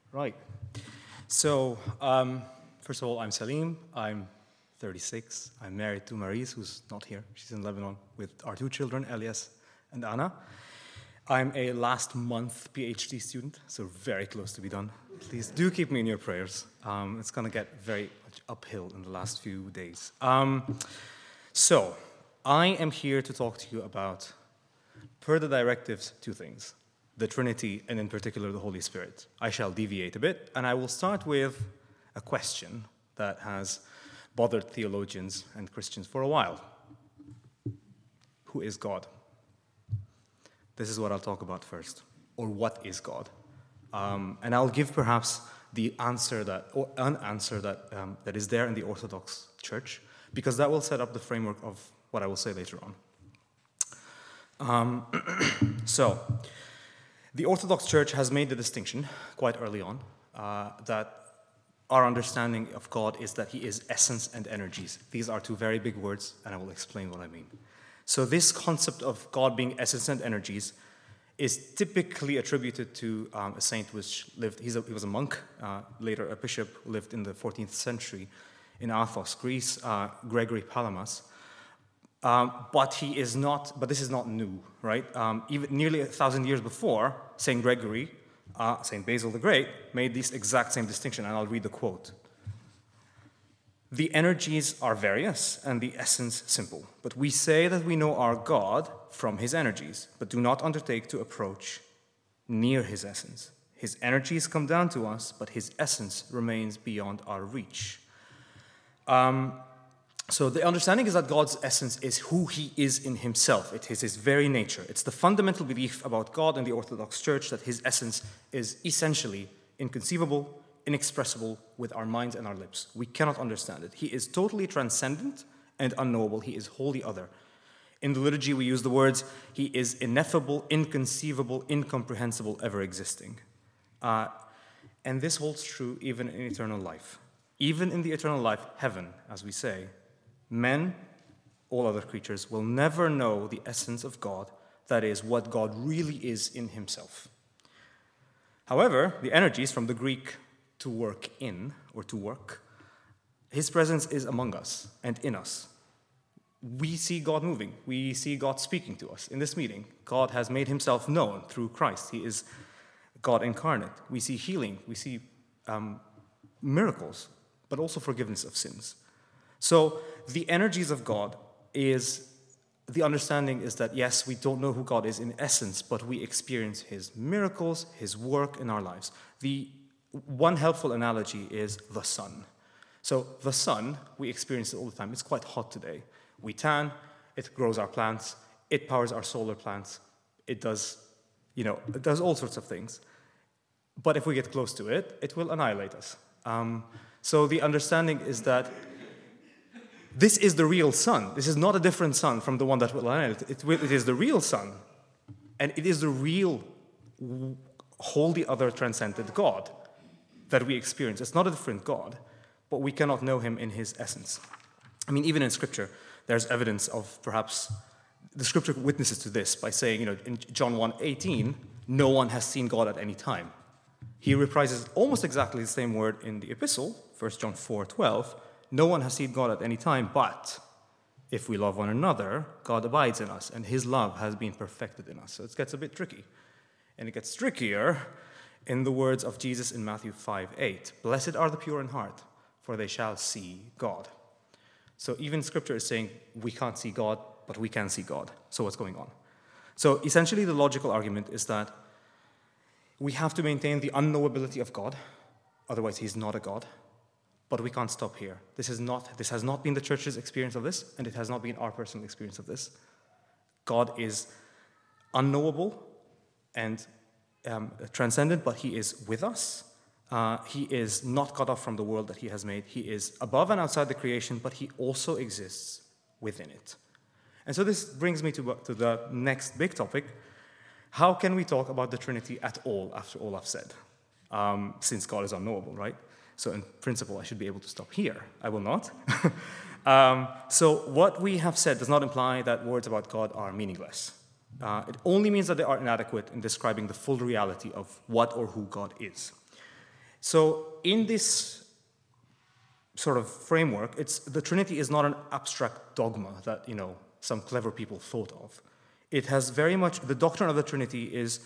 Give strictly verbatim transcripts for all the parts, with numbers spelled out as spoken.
Right. So, um, first of all, I'm Salim. I'm thirty-six. I'm married to Marise, who's not here. She's in Lebanon with our two children, Elias and Anna. I'm a last month PhD student, so very close to be done. Please do keep me in your prayers. Um, it's going to get very much uphill in the last few days. Um, so, I am here to talk to you about, per the directives, two things. The Trinity, and in particular, the Holy Spirit. I shall deviate a bit, and I will start with a question that has bothered theologians and Christians for a while. Who is God? This is what I'll talk about first, or what is God? Um, and I'll give perhaps the answer that, or an answer that, um, that is there in the Orthodox Church, because that will set up the framework of what I will say later on. Um, so, the Orthodox Church has made the distinction quite early on uh, that our understanding of God is that he is essence and energies. These are two very big words, and I will explain what I mean. So this concept of God being essence and energies is typically attributed to um, a saint which lived, he's a, he was a monk, uh, later a bishop, who lived in the fourteenth century in Athos, Greece, uh, Gregory Palamas. Um, but he is not, but this is not new, right? Um, even nearly a thousand years before, Saint Gregory, uh, Saint Basil the Great, made this exact same distinction, and I'll read the quote. The energies are various, and the essence simple. But we say that we know our God from his energies, but do not undertake to approach near his essence. His energies come down to us, but his essence remains beyond our reach. Um, So the understanding is that God's essence is who he is in himself. It is his very nature. It's the fundamental belief about God in the Orthodox Church that his essence is essentially inconceivable, inexpressible with our minds and our lips. We cannot understand it. He is totally transcendent and unknowable. He is wholly other. In the liturgy, we use the words, he is ineffable, inconceivable, incomprehensible, ever existing. Uh, and this holds true even in eternal life. Even in the eternal life, heaven, as we say, men, all other creatures, will never know the essence of God, that is, what God really is in himself. However, the energies, from the Greek to work in, or to work, his presence is among us and in us. We see God moving. We see God speaking to us. In this meeting, God has made himself known through Christ. He is God incarnate. We see healing. We see um, miracles, but also forgiveness of sins. So the energies of God is, the understanding is that, yes, we don't know who God is in essence, but we experience his miracles, his work in our lives. The one helpful analogy is the sun. So the sun, we experience it all the time. It's quite hot today. We tan, it grows our plants, it powers our solar plants, it does, you know, it does all sorts of things. But if we get close to it, it will annihilate us. Um, so the understanding is that this is the real sun. This is not a different sun from the one that will annihilate it. It, will, it is the real sun. And it is the real, wholly other transcendent God that we experience. It's not a different God, but we cannot know him in his essence. I mean, even in Scripture, there's evidence of perhaps, the Scripture witnesses to this by saying, you know, in John one eighteen, no one has seen God at any time. He reprises almost exactly the same word in the epistle, First John four twelve, no one has seen God at any time, but if we love one another, God abides in us, and his love has been perfected in us. So it gets a bit tricky. And it gets trickier in the words of Jesus in Matthew five eight. Blessed are the pure in heart, for they shall see God. So even Scripture is saying we can't see God, but we can see God. So what's going on? So essentially the logical argument is that we have to maintain the unknowability of God, otherwise he's not a God. But we can't stop here. This is not, this has not been the church's experience of this, and it has not been our personal experience of this. God is unknowable and um, transcendent, but he is with us. Uh, he is not cut off from the world that he has made. He is above and outside the creation, but he also exists within it. And so this brings me to, to the next big topic. How can we talk about the Trinity at all, after all I've said? Um, since God is unknowable, right? So in principle, I should be able to stop here. I will not. um, so what we have said does not imply that words about God are meaningless. Uh, it only means that they are inadequate in describing the full reality of what or who God is. So in this sort of framework, it's the Trinity is not an abstract dogma that, you know, some clever people thought of. It has very much, the doctrine of the Trinity is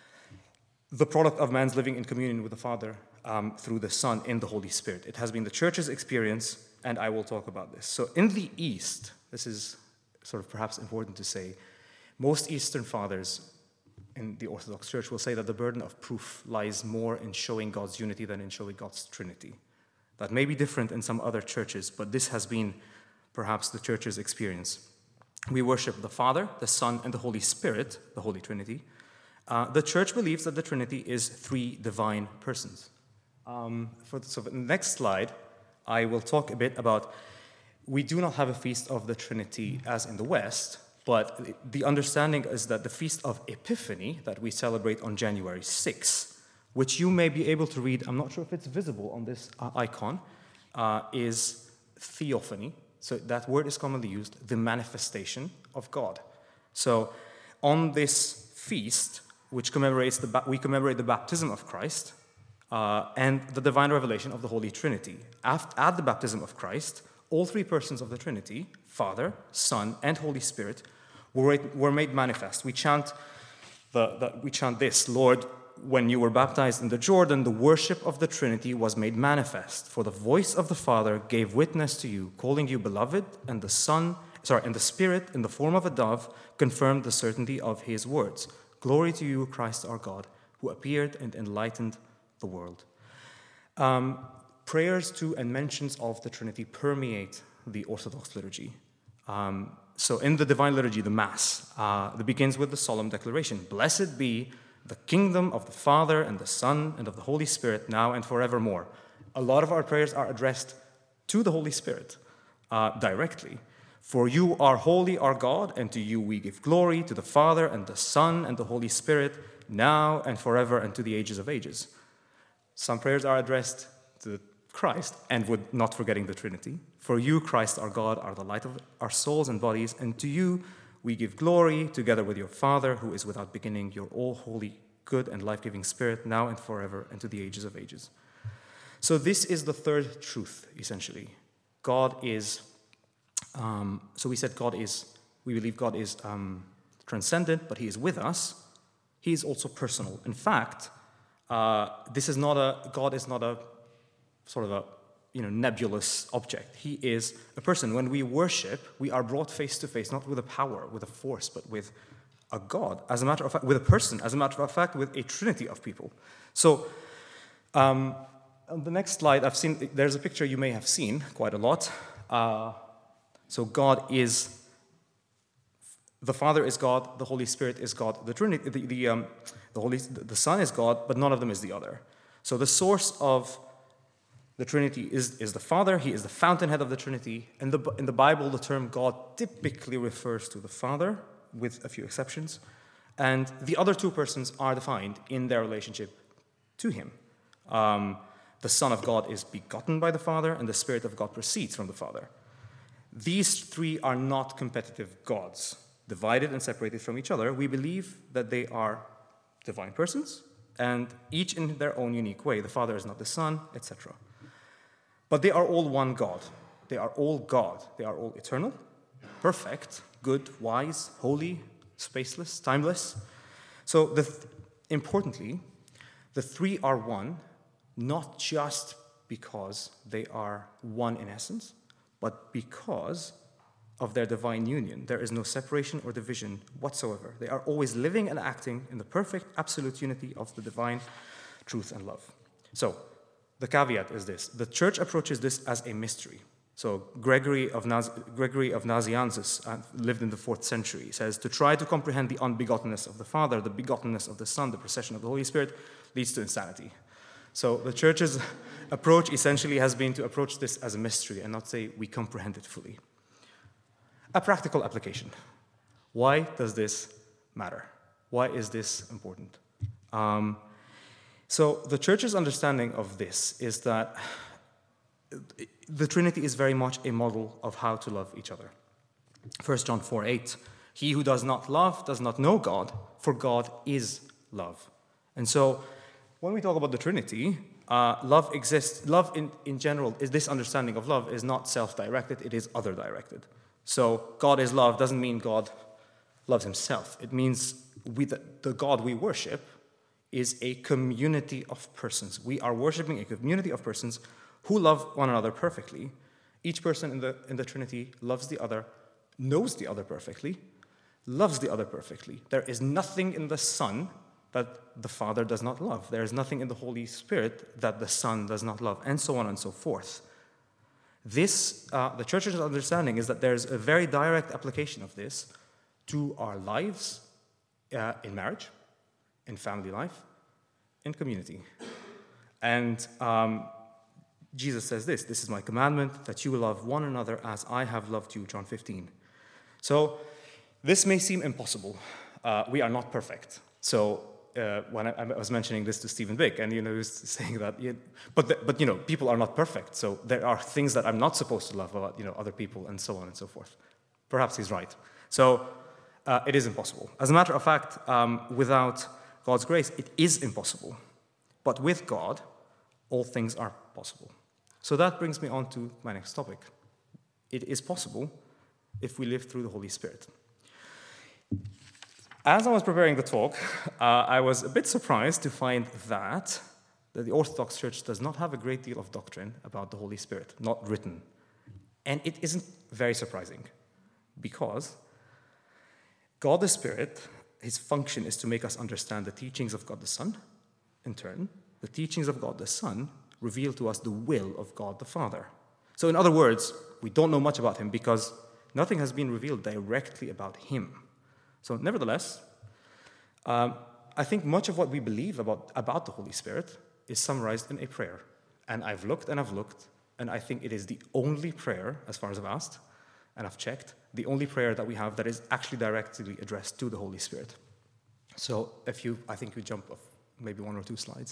the product of man's living in communion with the Father um, through the Son in the Holy Spirit. It has been the church's experience, and I will talk about this. So in the East, this is sort of perhaps important to say, most Eastern fathers in the Orthodox Church will say that the burden of proof lies more in showing God's unity than in showing God's Trinity. That may be different in some other churches, but this has been perhaps the church's experience. We worship the Father, the Son, and the Holy Spirit, the Holy Trinity. Uh, the church believes that the Trinity is three divine persons. Um, for the, so for the next slide, I will talk a bit about, we do not have a feast of the Trinity as in the West, but the understanding is that the Feast of Epiphany that we celebrate on January sixth, which you may be able to read, I'm not sure if it's visible on this uh, icon, uh, is theophany. So that word is commonly used, the manifestation of God. So on this feast, which commemorates the we commemorate the baptism of Christ uh, and the divine revelation of the Holy Trinity. At, at the baptism of Christ, all three persons of the Trinity, Father, Son, and Holy Spirit, were, were made manifest. We chant the, the we chant this, Lord, when you were baptized in the Jordan, the worship of the Trinity was made manifest, for the voice of the Father gave witness to you, calling you beloved, and the Son, sorry, and the Spirit, in the form of a dove, confirmed the certainty of his words. Glory to you, Christ our God, who appeared and enlightened the world. Um, prayers to and mentions of the Trinity permeate the Orthodox liturgy. Um, so in the Divine Liturgy, the Mass, uh, it begins with the solemn declaration, Blessed be the kingdom of the Father and the Son and of the Holy Spirit, now and forevermore. A lot of our prayers are addressed to the Holy Spirit uh, directly. For you are holy, our God, and to you we give glory, to the Father and the Son and the Holy Spirit, now and forever and to the ages of ages. Some prayers are addressed to Christ, and with not forgetting the Trinity. For you, Christ, our God, are the light of our souls and bodies, and to you we give glory, together with your Father, who is without beginning, your all-holy, good, and life-giving Spirit, now and forever, and to the ages of ages. So this is the third truth, essentially. God is, um, so we said God is, we believe God is um, transcendent, but he is with us. He is also personal. In fact, uh, this is not a, God is not a sort of a, you know, nebulous object. He is a person. When we worship, we are brought face to face, not with a power, with a force, but with a God, as a matter of fact, with a person, as a matter of fact, with a trinity of people. So, um, on the next slide, I've seen, there's a picture you may have seen quite a lot. Uh, so God is, the Father is God, the Holy Spirit is God, the Trinity, the, the, um, the, Holy, the Son is God, but none of them is the other. So the source of the Trinity is, is the Father. He is the fountainhead of the Trinity. In the, in the Bible, the term God typically refers to the Father, with a few exceptions. And the other two persons are defined in their relationship to him. Um, the Son of God is begotten by the Father, and the Spirit of God proceeds from the Father. These three are not competitive gods, divided and separated from each other. We believe that they are divine persons, and each in their own unique way. The Father is not the Son, et cetera. But they are all one God. They are all God. They are all eternal, perfect, good, wise, holy, spaceless, timeless. So the th- importantly, the three are one, not just because they are one in essence, but because of their divine union. There is no separation or division whatsoever. They are always living and acting in the perfect, absolute unity of the divine truth and love. So, the caveat is this. The church approaches this as a mystery. So Gregory of, Naz- Gregory of Nazianzus uh, lived in the fourth century. Says, to try to comprehend the unbegottenness of the Father, the begottenness of the Son, the procession of the Holy Spirit, leads to insanity. So the church's approach essentially has been to approach this as a mystery and not say we comprehend it fully. A practical application. Why does this matter? Why is this important? Um, So the church's understanding of this is that the Trinity is very much a model of how to love each other. First John four eight, he who does not love does not know God, for God is love. And so when we talk about the Trinity, uh, love exists. Love in, in general, is this understanding of love is not self-directed, it is other-directed. So God is love doesn't mean God loves himself. It means we, the, the God we worship is a community of persons. We are worshiping a community of persons who love one another perfectly. Each person in the, in the Trinity loves the other, knows the other perfectly, loves the other perfectly. There is nothing in the Son that the Father does not love. There is nothing in the Holy Spirit that the Son does not love, and so on and so forth. This, uh, the Church's understanding is that there's a very direct application of this to our lives uh, in marriage, in family life, in community. And um, Jesus says this, this is my commandment, that you will love one another as I have loved you, John fifteen. So this may seem impossible. Uh, we are not perfect. So uh, when I, I was mentioning this to Stephen Vick, and you know, he was saying that, you know, but the, but you know, people are not perfect. So there are things that I'm not supposed to love about, you know, other people, and so on and so forth. Perhaps he's right. So uh, it is impossible. As a matter of fact, um, without God's grace, it is impossible. But with God, all things are possible. So that brings me on to my next topic. It is possible if we live through the Holy Spirit. As I was preparing the talk, uh, I was a bit surprised to find that, that the Orthodox Church does not have a great deal of doctrine about the Holy Spirit, not written. And it isn't very surprising, because God the Spirit, his function is to make us understand the teachings of God the Son. In turn, the teachings of God the Son reveal to us the will of God the Father. So in other words, we don't know much about him because nothing has been revealed directly about him. So nevertheless, um, I think much of what we believe about, about the Holy Spirit is summarized in a prayer. And I've looked and I've looked, and I think it is the only prayer, as far as I've asked, and I've checked, the only prayer that we have that is actually directly addressed to the Holy Spirit. So if you, I think we jump off maybe one or two slides.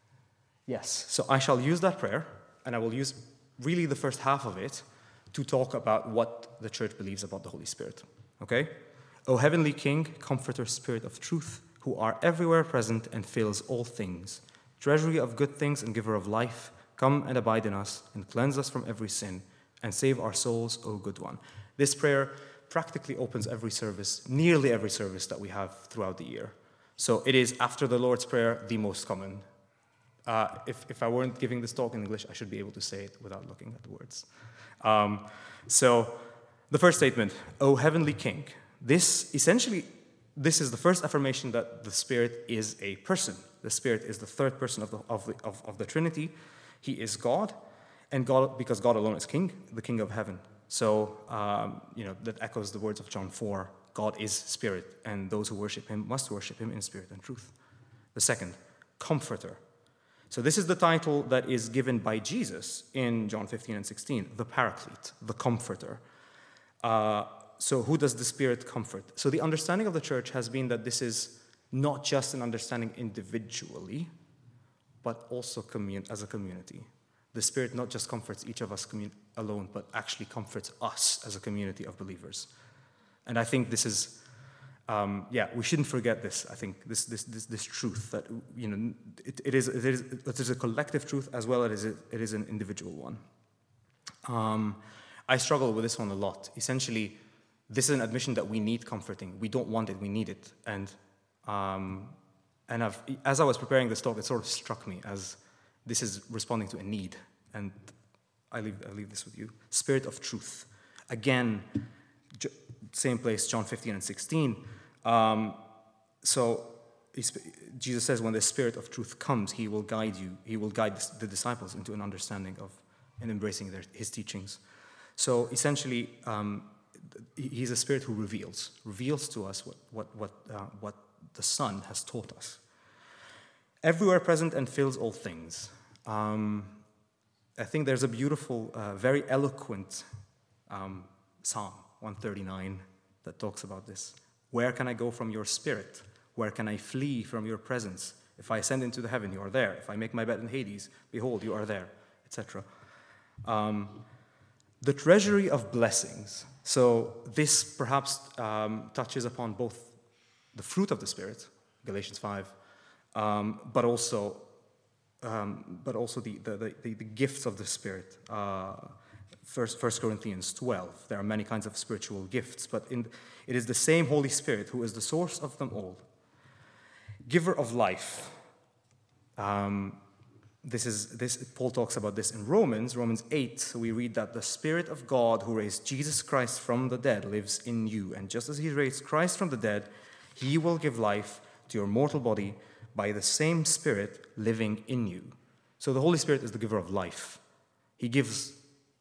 Yes, so I shall use that prayer, and I will use really the first half of it to talk about what the church believes about the Holy Spirit. Okay? O heavenly King, Comforter, Spirit of truth, who are everywhere present and fills all things, treasury of good things and giver of life, come and abide in us and cleanse us from every sin and save our souls, O good one. This prayer practically opens every service, nearly every service that we have throughout the year. So it is, after the Lord's Prayer, the most common. Uh, if, if I weren't giving this talk in English, I should be able to say it without looking at the words. Um, so the first statement, O heavenly King. This, essentially, this is the first affirmation that the Spirit is a person. The Spirit is the third person of the, of the, of, of the Trinity. He is God, and God, because God alone is King, the King of heaven. So, um, you know, that echoes the words of John four. God is Spirit, and those who worship him must worship him in spirit and truth. The second, Comforter. So this is the title that is given by Jesus in John fifteen and sixteen, the Paraclete, the Comforter. Uh, so who does the Spirit comfort? So the understanding of the church has been that this is not just an understanding individually, but also commun- as a community. The Spirit not just comforts each of us commun- alone, but actually comforts us as a community of believers. And I think this is, um, yeah, we shouldn't forget this. I think this this this, this truth that, you know, it, it is it is it is a collective truth as well as it, it is an individual one. Um, I struggle with this one a lot. Essentially, this is an admission that we need comforting. We don't want it, we need it. And um, and I've, as I was preparing this talk, it sort of struck me as this is responding to a need. And I leave I leave this with you. Spirit of truth. Again, same place, John fifteen and sixteen. Um, so Jesus says, when the Spirit of truth comes, he will guide you. He will guide the disciples into an understanding of and embracing their, his teachings. So essentially, um, he's a Spirit who reveals, reveals to us what what what uh, what the Son has taught us. Everywhere present and fills all things. Um, I think there's a beautiful, uh, very eloquent um, Psalm one thirty-nine that talks about this. Where can I go from your Spirit? Where can I flee from your presence? If I ascend into the heaven, you are there. If I make my bed in Hades, behold, you are there, et cetera. Um, the treasury of blessings. So this perhaps um, touches upon both the fruit of the Spirit, Galatians five, um, but also um, but also the, the, the, the gifts of the Spirit. Uh, First, First Corinthians twelve, there are many kinds of spiritual gifts, but in, it is the same Holy Spirit who is the source of them all. Giver of life. Um, this is this. Paul talks about this in Romans, Romans eight. So we read that the Spirit of God who raised Jesus Christ from the dead lives in you. And just as he raised Christ from the dead, he will give life to your mortal body by the same Spirit living in you. So the Holy Spirit is the giver of life. He gives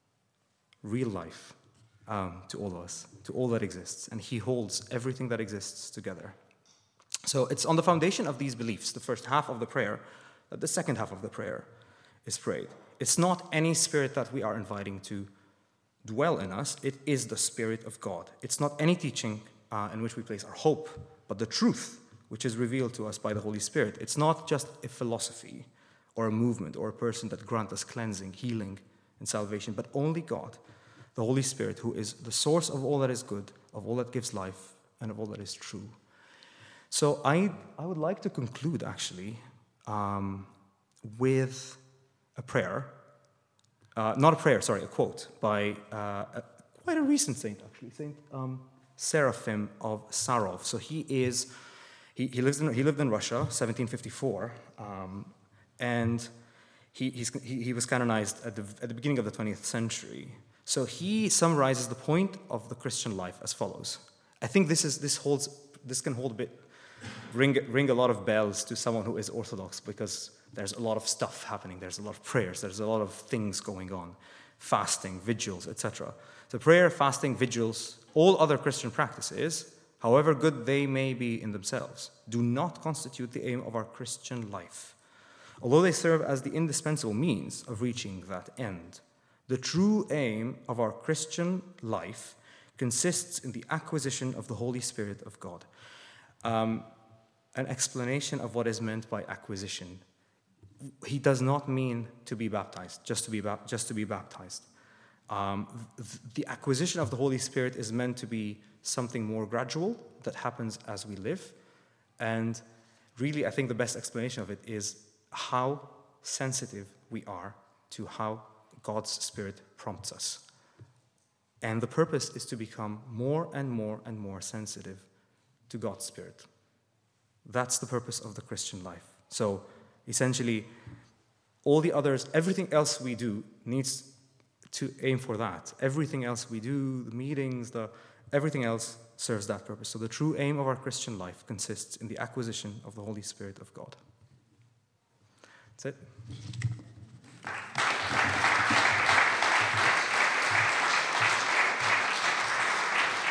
real life um, to all of us, to all that exists, and he holds everything that exists together. So it's on the foundation of these beliefs, the first half of the prayer, that the second half of the prayer is prayed. It's not any spirit that we are inviting to dwell in us, it is the Spirit of God. It's not any teaching uh, in which we place our hope, but the truth which is revealed to us by the Holy Spirit. It's not just a philosophy or a movement or a person that grants us cleansing, healing, and salvation, but only God, the Holy Spirit, who is the source of all that is good, of all that gives life, and of all that is true. So I, I would like to conclude, actually, um, with a prayer. Uh, not a prayer, sorry, a quote by uh, a, quite a recent saint, actually, Saint um, Seraphim of Sarov. So he is, he, he, lives in, he lived in Russia, seventeen fifty-four, um, and he, he's, he, he was canonized at the, at the beginning of the twentieth century. So he summarizes the point of the Christian life as follows. I think this is this holds this can hold a bit ring ring a lot of bells to someone who is Orthodox, because there's a lot of stuff happening. There's a lot of prayers. There's a lot of things going on, fasting, vigils, et cetera. So prayer, fasting, vigils, all other Christian practices, however good they may be in themselves, do not constitute the aim of our Christian life, although they serve as the indispensable means of reaching that end. The true aim of our Christian life consists in the acquisition of the Holy Spirit of God. Um, an explanation of what is meant by acquisition. He does not mean to be baptized, just to be, ba- just to be baptized. Um, th- the acquisition of the Holy Spirit is meant to be something more gradual that happens as we live. And really, I think the best explanation of it is how sensitive we are to how God's Spirit prompts us. And the purpose is to become more and more and more sensitive to God's Spirit. That's the purpose of the Christian life. So essentially, all the others, everything else we do needs to aim for that. Everything else we do, the meetings, the everything else serves that purpose. So the true aim of our Christian life consists in the acquisition of the Holy Spirit of God. That's it.